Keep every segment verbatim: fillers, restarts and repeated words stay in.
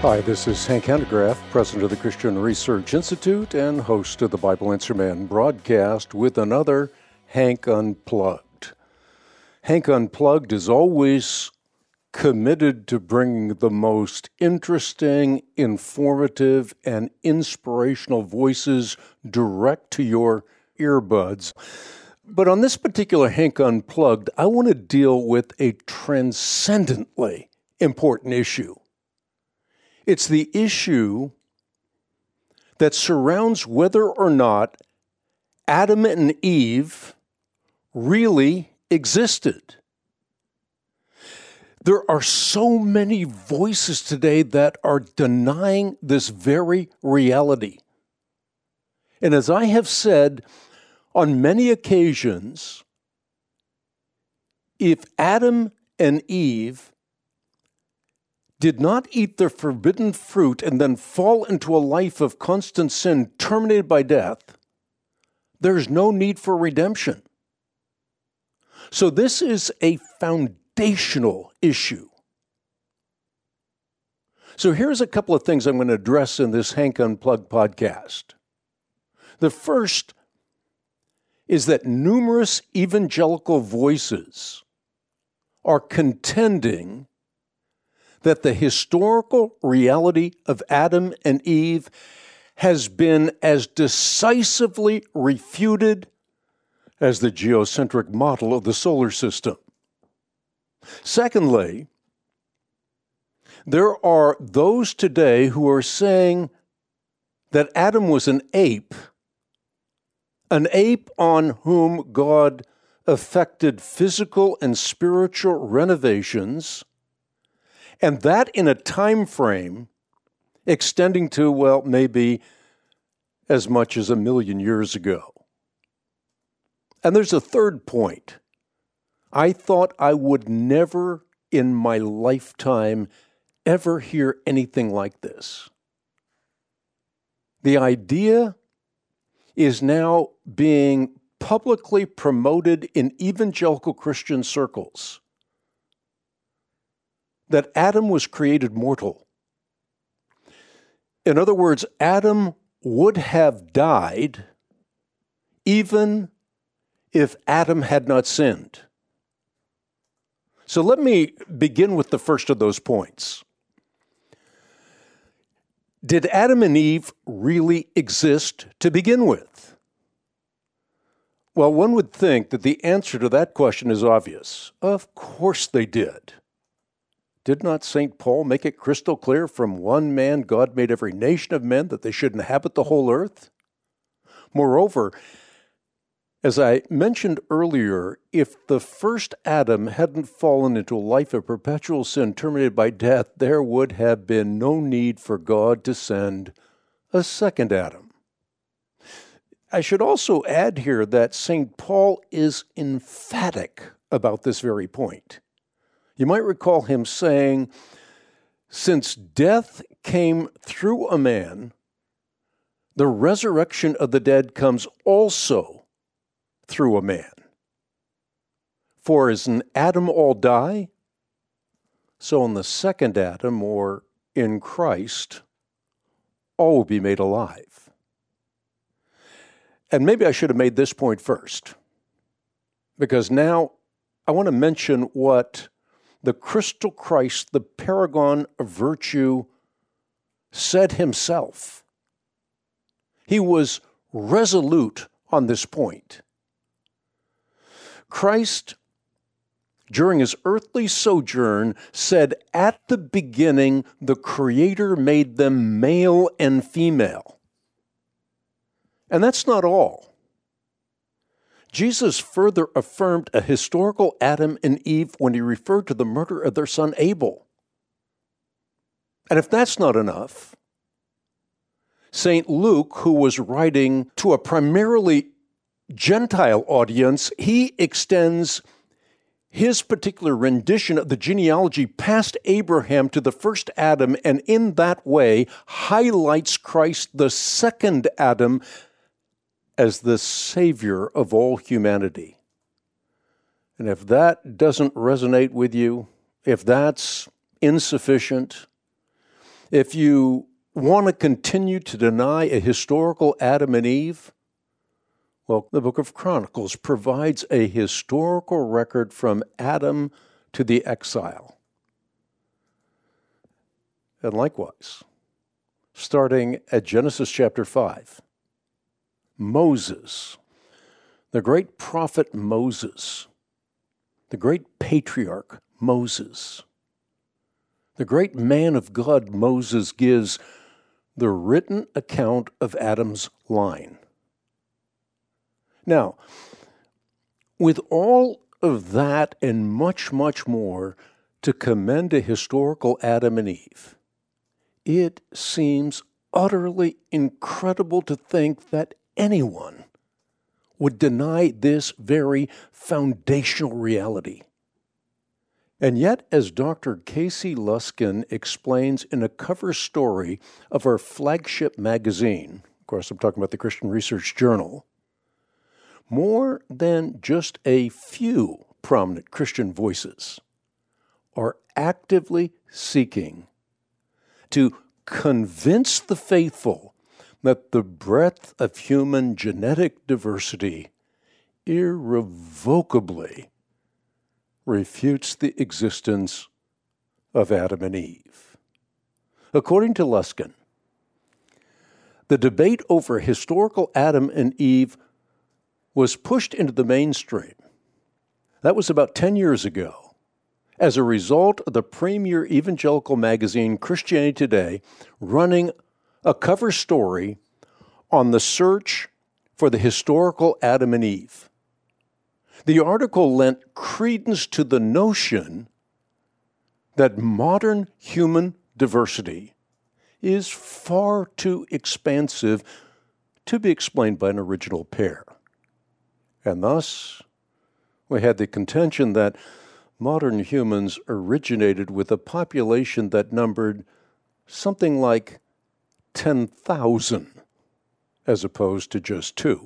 Hi, this is Hank Hanegraaff, president of the Christian Research Institute and host of the Bible Answer Man broadcast with another Hank Unplugged. Hank Unplugged is always committed to bringing the most interesting, informative, and inspirational voices direct to your earbuds. But on this particular Hank Unplugged, I want to deal with a transcendently important issue. It's the issue that surrounds whether or not Adam and Eve really existed. There are so many voices today that are denying this very reality. And as I have said on many occasions, if Adam and Eve did not eat the forbidden fruit and then fall into a life of constant sin terminated by death, there's no need for redemption. So this is a foundational issue. So here's a couple of things I'm going to address in this Hank Unplugged podcast. The first is that numerous evangelical voices are contending that the historical reality of Adam and Eve has been as decisively refuted as the geocentric model of the solar system. Secondly, there are those today who are saying that Adam was an ape, an ape on whom God effected physical and spiritual renovations, and that in a time frame extending to, well, maybe as much as a million years ago. And there's a third point. I thought I would never in my lifetime ever hear anything like this. The idea is now being publicly promoted in evangelical Christian circles that Adam was created mortal. In other words, Adam would have died even if Adam had not sinned. So let me begin with the first of those points. Did Adam and Eve really exist to begin with? Well, one would think that the answer to that question is obvious. Of course they did. Did not Saint Paul make it crystal clear, from one man God made every nation of men, that they should inhabit the whole earth? Moreover, as I mentioned earlier, if the first Adam hadn't fallen into a life of perpetual sin terminated by death, there would have been no need for God to send a second Adam. I should also add here that Saint Paul is emphatic about this very point. You might recall him saying, since death came through a man, the resurrection of the dead comes also through a man. For as in Adam all die, so in the second Adam, or in Christ, all will be made alive. And maybe I should have made this point first, because now I want to mention what the crystal Christ, the paragon of virtue, said himself. He was resolute on this point. Christ, during his earthly sojourn, said, at the beginning, the Creator made them male and female. And that's not all. Jesus further affirmed a historical Adam and Eve when he referred to the murder of their son Abel. And if that's not enough, Saint Luke, who was writing to a primarily Gentile audience, he extends his particular rendition of the genealogy past Abraham to the first Adam, and in that way highlights Christ, the second Adam, as the Savior of all humanity. And if that doesn't resonate with you, if that's insufficient, If you want to continue to deny a historical Adam and Eve, well, the book of Chronicles provides a historical record from Adam to the exile. And likewise, starting at Genesis chapter five, Moses, the great prophet Moses, the great patriarch Moses, the great man of God Moses gives the written account of Adam's line. Now, with all of that and much, much more to commend a historical Adam and Eve, it seems utterly incredible to think that anyone would deny this very foundational reality. And yet, as Doctor Casey Luskin explains in a cover story of our flagship magazine, of course I'm talking about the Christian Research Journal, more than just a few prominent Christian voices are actively seeking to convince the faithful that the breadth of human genetic diversity irrevocably refutes the existence of Adam and Eve. According to Luskin, the debate over historical Adam and Eve was pushed into the mainstream. That was about ten years ago, as a result of the premier evangelical magazine Christianity Today running a cover story on the search for the historical Adam and Eve. The article lent credence to the notion that modern human diversity is far too expansive to be explained by an original pair. And thus, we had the contention that modern humans originated with a population that numbered something like ten thousand, as opposed to just two.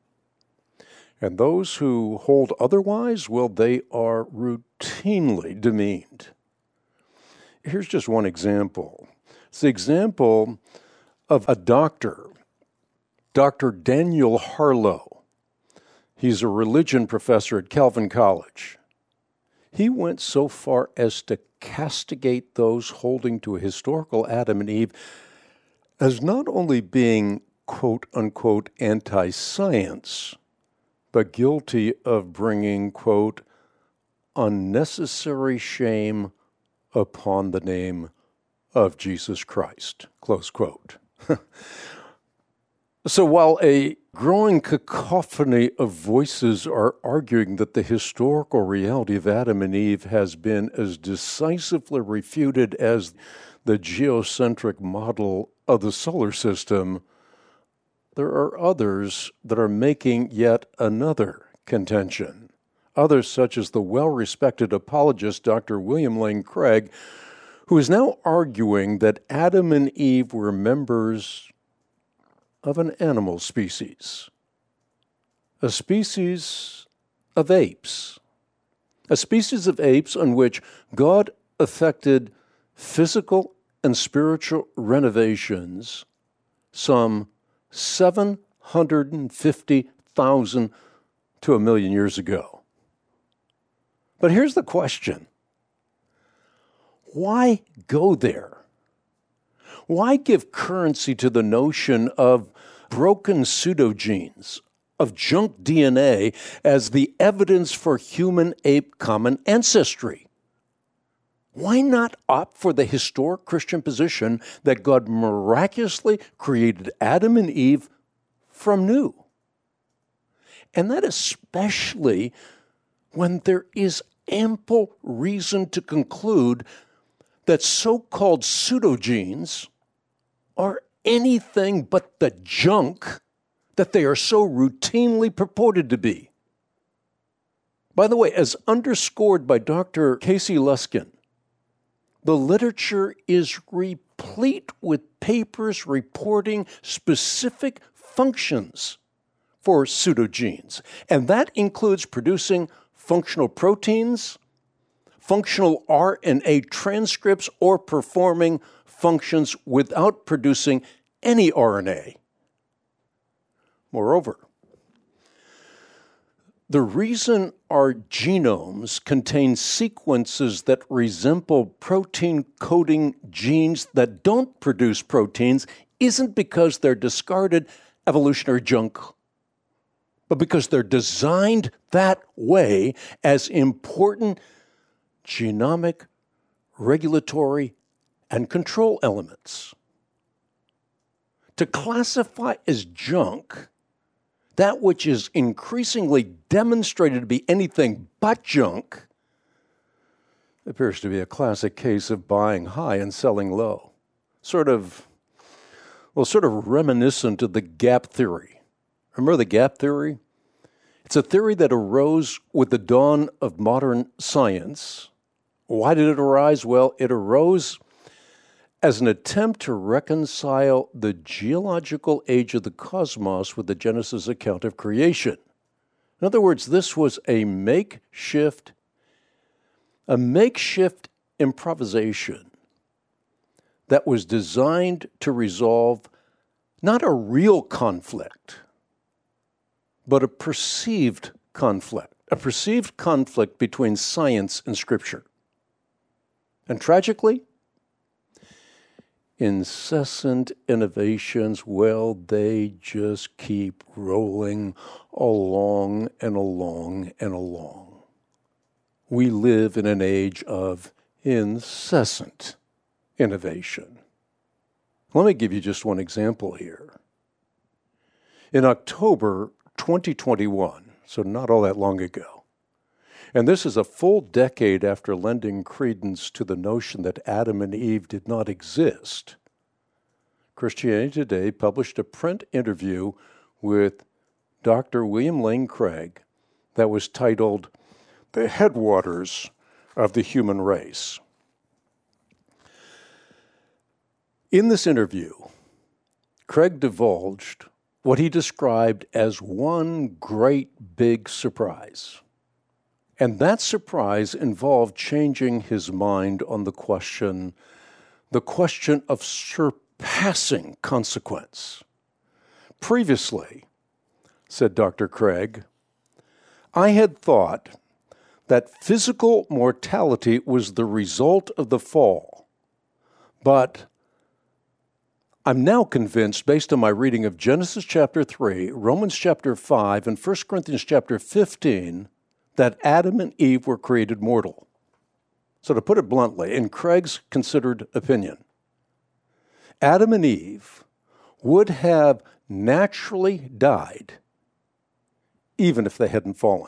And those who hold otherwise, well, they are routinely demeaned. Here's just one example. It's the example of a doctor, Doctor Daniel Harlow. He's a religion professor at Calvin College. He went so far as to castigate those holding to a historical Adam and Eve as not only being, quote unquote, anti-science, but guilty of bringing, quote, unnecessary shame upon the name of Jesus Christ, close quote. So while a growing cacophony of voices are arguing that the historical reality of Adam and Eve has been as decisively refuted as the geocentric model of the solar system, there are others that are making yet another contention. Others, such as the well-respected apologist Doctor William Lane Craig, who is now arguing that Adam and Eve were members of an animal species, a species of apes, a species of apes on which God effected physical and spiritual renovations some seven hundred fifty thousand to a million years ago. But here's the question. Why go there? Why give currency to the notion of broken pseudogenes, of junk D N A, as the evidence for human-ape common ancestry? Why not opt for the historic Christian position that God miraculously created Adam and Eve from new? And that especially when there is ample reason to conclude that so-called pseudogenes are anything but the junk that they are so routinely purported to be. By the way, as underscored by Doctor Casey Luskin, the literature is replete with papers reporting specific functions for pseudogenes, and that includes producing functional proteins, functional R N A transcripts, or performing functions without producing any R N A. Moreover, the reason our genomes contain sequences that resemble protein-coding genes that don't produce proteins isn't because they're discarded evolutionary junk, but because they're designed that way as important genomic, regulatory, and control elements. To classify as junk that which is increasingly demonstrated to be anything but junk appears to be a classic case of buying high and selling low. Sort of, well, sort of reminiscent of the gap theory. Remember the gap theory? It's a theory that arose with the dawn of modern science. Why did it arise? Well, it arose as an attempt to reconcile the geological age of the cosmos with the Genesis account of creation. In other words, this was a makeshift, a makeshift improvisation that was designed to resolve not a real conflict, but a perceived conflict, a perceived conflict between science and Scripture. And tragically, incessant innovations, well, they just keep rolling along and along and along. We live in an age of incessant innovation. Let me give you just one example here. In October twenty twenty-one, so not all that long ago, and this is a full decade after lending credence to the notion that Adam and Eve did not exist, Christianity Today published a print interview with Doctor William Lane Craig that was titled, "The Headwaters of the Human Race." In this interview, Craig divulged what he described as one great big surprise. And that surprise involved changing his mind on the question, the question of surpassing consequence. Previously, said Doctor Craig, I had thought that physical mortality was the result of the fall, but I'm now convinced, based on my reading of Genesis chapter three, Romans chapter five, and First Corinthians chapter fifteen, that Adam and Eve were created mortal. So to put it bluntly, in Craig's considered opinion, Adam and Eve would have naturally died even if they hadn't fallen.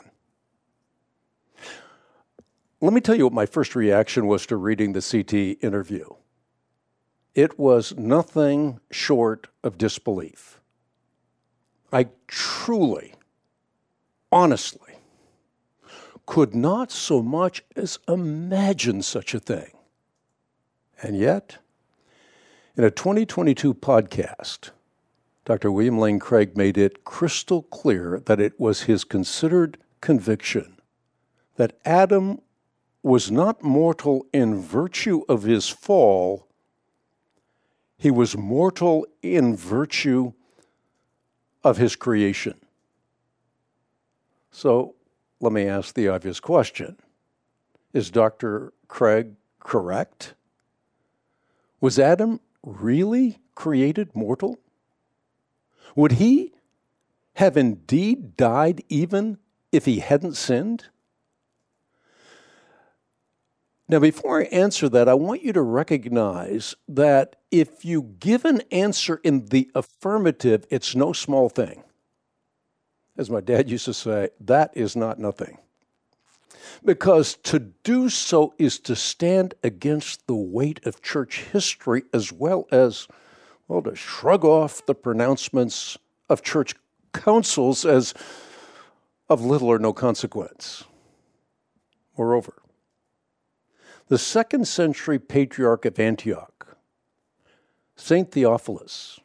Let me tell you what my first reaction was to reading the C T interview. It was nothing short of disbelief. I truly, honestly, could not so much as imagine such a thing. And yet, in a twenty twenty-two podcast, Doctor William Lane Craig made it crystal clear that it was his considered conviction that Adam was not mortal in virtue of his fall, he was mortal in virtue of his creation. So let me ask the obvious question. Is Doctor Craig correct? Was Adam really created mortal? Would he have indeed died even if he hadn't sinned? Now, before I answer that, I want you to recognize that if you give an answer in the affirmative, it's no small thing. As my dad used to say, that is not nothing. Because to do so is to stand against the weight of church history as well as, well, to shrug off the pronouncements of church councils as of little or no consequence. Moreover, the second century patriarch of Antioch, Saint Theophilus,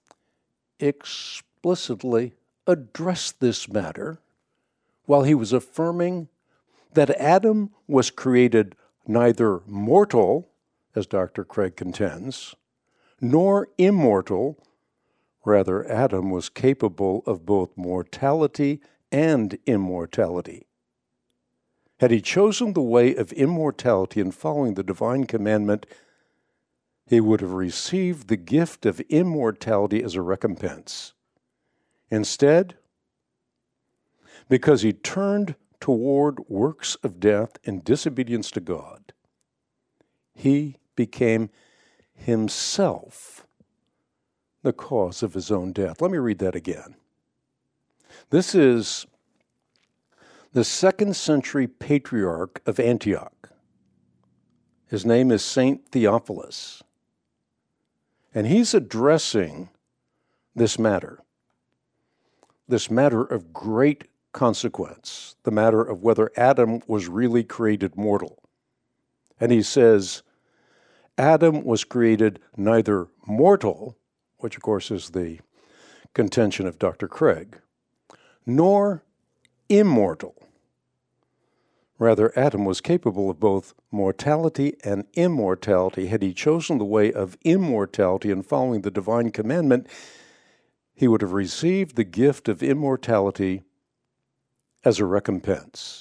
explicitly addressed this matter while he was affirming that Adam was created neither mortal, as Doctor Craig contends, nor immortal. Rather, Adam was capable of both mortality and immortality. Had he chosen the way of immortality and following the divine commandment, he would have received the gift of immortality as a recompense. Instead, because he turned toward works of death in disobedience to God, he became himself the cause of his own death. Let me read that again. This is the second century patriarch of Antioch. His name is Saint Theophilus. And he's addressing this matter, this matter of great consequence, the matter of whether Adam was really created mortal. And he says, Adam was created neither mortal, which of course is the contention of Doctor Craig, nor immortal. Rather, Adam was capable of both mortality and immortality. Had he chosen the way of immortality and following the divine commandment, he would have received the gift of immortality as a recompense.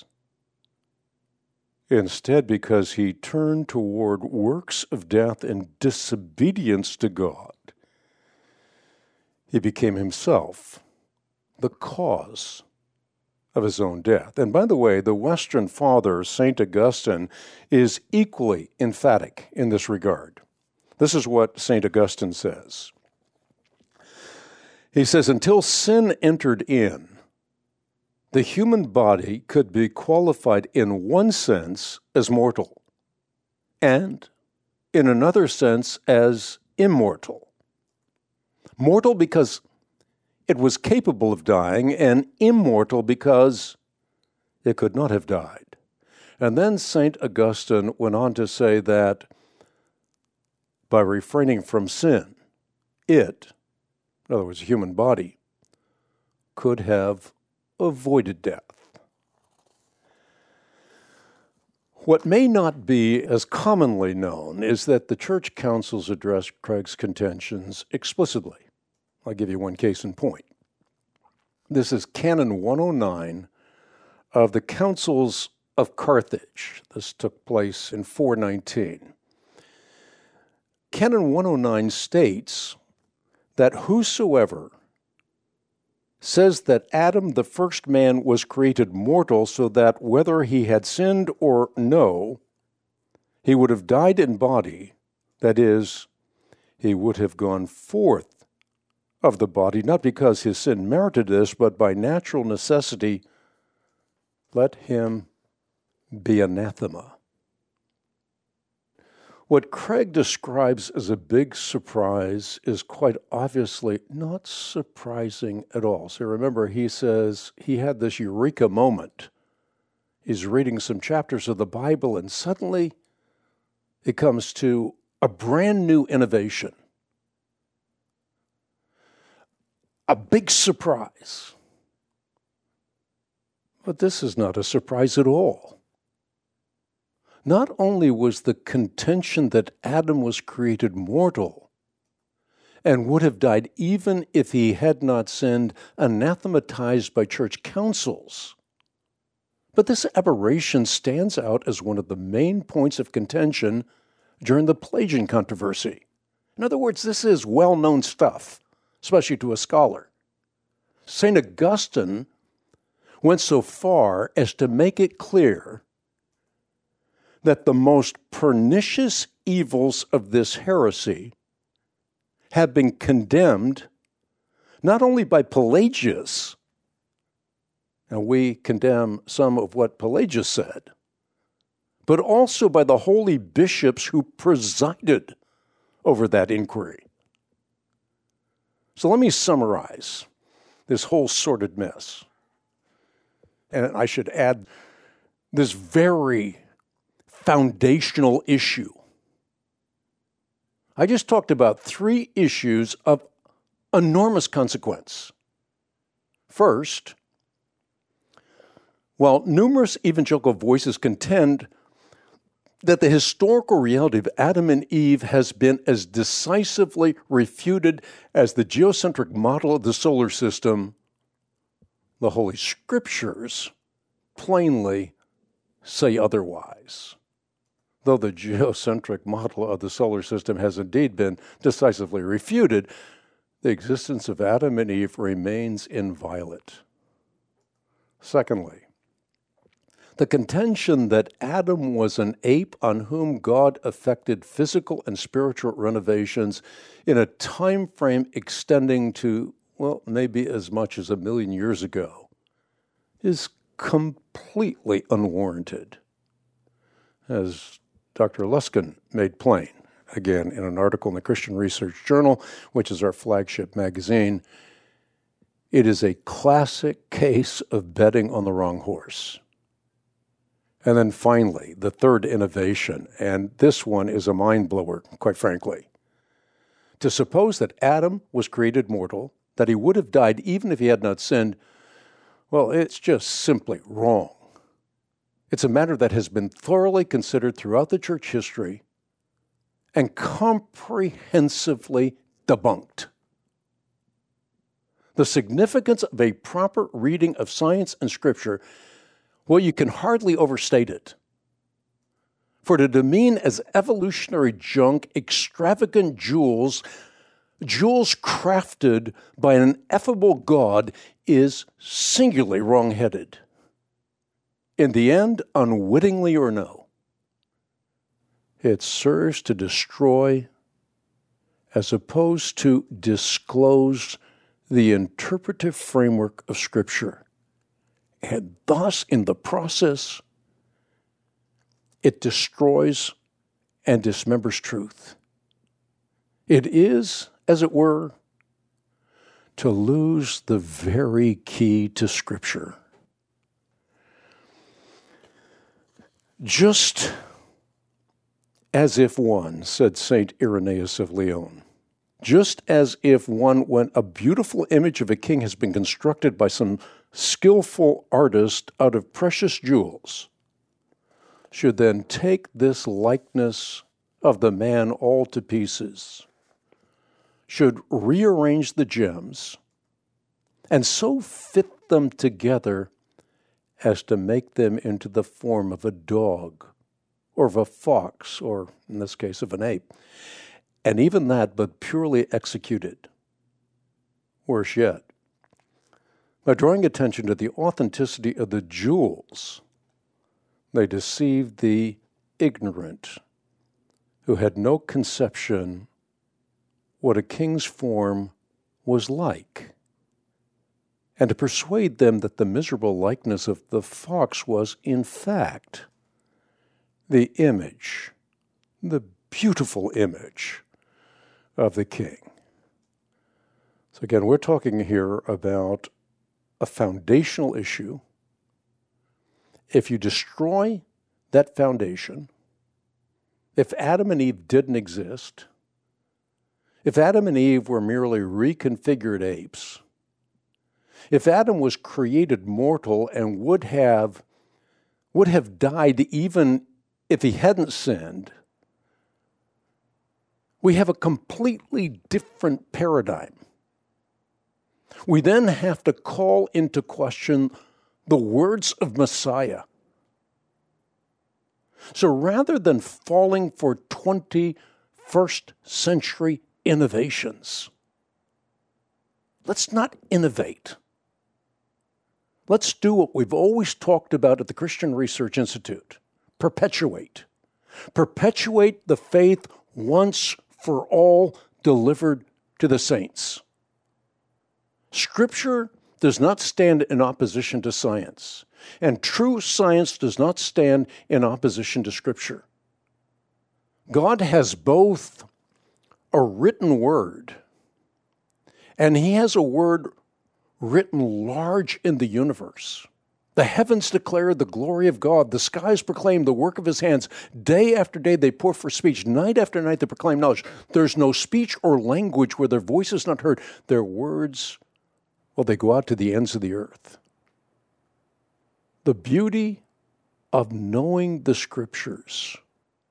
Instead, because he turned toward works of death and disobedience to God, he became himself the cause of his own death. And by the way, the Western father, Saint Augustine, is equally emphatic in this regard. This is what Saint Augustine says. He says, until sin entered in, the human body could be qualified in one sense as mortal, and in another sense as immortal. Mortal because it was capable of dying, and immortal because it could not have died. And then Saint Augustine went on to say that by refraining from sin, it, in other words, the human body, could have avoided death. What may not be as commonly known is that the church councils address Craig's contentions explicitly. I'll give you one case in point. This is Canon one oh nine of the Councils of Carthage. This took place in four nineteen. Canon one oh nine states that whosoever says that Adam, the first man, was created mortal so that whether he had sinned or no, he would have died in body, that is, he would have gone forth of the body, not because his sin merited this, but by natural necessity, let him be anathema. What Craig describes as a big surprise is quite obviously not surprising at all. So remember, he says he had this eureka moment. He's reading some chapters of the Bible, and suddenly it comes to a brand new innovation. A big surprise. But this is not a surprise at all. Not only was the contention that Adam was created mortal and would have died even if he had not sinned anathematized by church councils, but this aberration stands out as one of the main points of contention during the Pelagian controversy. In other words, this is well-known stuff, especially to a scholar. Saint Augustine went so far as to make it clear that the most pernicious evils of this heresy have been condemned not only by Pelagius, and we condemn some of what Pelagius said, but also by the holy bishops who presided over that inquiry. So let me summarize this whole sordid mess. And I should add this very foundational issue. I just talked about three issues of enormous consequence. First, while numerous evangelical voices contend that the historical reality of Adam and Eve has been as decisively refuted as the geocentric model of the solar system, the Holy Scriptures plainly say otherwise. Though the geocentric model of the solar system has indeed been decisively refuted, the existence of Adam and Eve remains inviolate. Secondly, the contention that Adam was an ape on whom God effected physical and spiritual renovations in a time frame extending to, well, maybe as much as a million years ago, is completely unwarranted, as Doctor Luskin made plain, again, in an article in the Christian Research Journal, which is our flagship magazine. It is a classic case of betting on the wrong horse. And then finally, the third innovation, and this one is a mind blower, quite frankly. To suppose that Adam was created mortal, that he would have died even if he had not sinned, well, it's just simply wrong. It's a matter that has been thoroughly considered throughout the church history and comprehensively debunked. The significance of a proper reading of science and Scripture, well, you can hardly overstate it. For to demean as evolutionary junk extravagant jewels, jewels crafted by an ineffable God, is singularly wrong-headed. In the end, unwittingly or no, it serves to destroy as opposed to disclose the interpretive framework of Scripture. And thus, in the process, it destroys and dismembers truth. It is, as it were, to lose the very key to Scripture. Just as if one, said Saint Irenaeus of Lyon, just as if one, when a beautiful image of a king has been constructed by some skillful artist out of precious jewels, should then take this likeness of the man all to pieces, should rearrange the gems, and so fit them together as to make them into the form of a dog, or of a fox, or in this case of an ape, and even that but purely executed. Worse yet, by drawing attention to the authenticity of the jewels, they deceived the ignorant who had no conception what a king's form was like, and to persuade them that the miserable likeness of the fox was, in fact, the image, the beautiful image of the king. So again, we're talking here about a foundational issue. If you destroy that foundation, if Adam and Eve didn't exist, if Adam and Eve were merely reconfigured apes, if Adam was created mortal and would have, would have died even if he hadn't sinned, we have a completely different paradigm. We then have to call into question the words of Messiah. So rather than falling for twenty-first century innovations, let's not innovate. Let's do what we've always talked about at the Christian Research Institute. Perpetuate. Perpetuate the faith once for all delivered to the saints. Scripture does not stand in opposition to science, and true science does not stand in opposition to Scripture. God has both a written word, and He has a word written large in the universe. The heavens declare the glory of God. The skies proclaim the work of His hands. Day after day they pour for speech. Night after night they proclaim knowledge. There's no speech or language where their voice is not heard. Their words, well, they go out to the ends of the earth. The beauty of knowing the Scriptures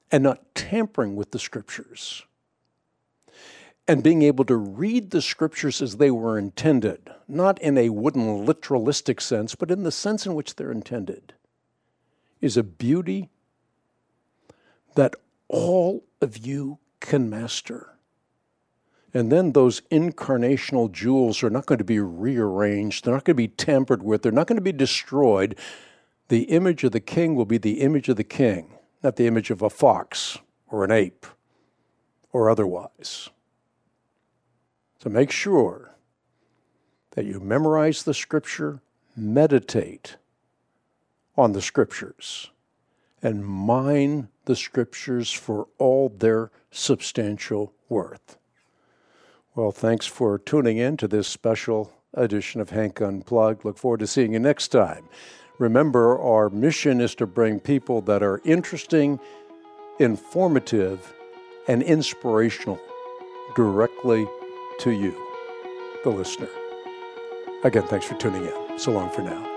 and not tampering with the Scriptures. And being able to read the Scriptures as they were intended, not in a wooden literalistic sense, but in the sense in which they're intended, is a beauty that all of you can master. And then those incarnational jewels are not going to be rearranged. They're not going to be tampered with. They're not going to be destroyed. The image of the king will be the image of the king, not the image of a fox or an ape or otherwise. So make sure that you memorize the Scripture, meditate on the Scriptures, and mine the Scriptures for all their substantial worth. Well, thanks for tuning in to this special edition of Hank Unplugged. Look forward to seeing you next time. Remember, our mission is to bring people that are interesting, informative, and inspirational directly to you, the listener. Again, thanks for tuning in. So long for now.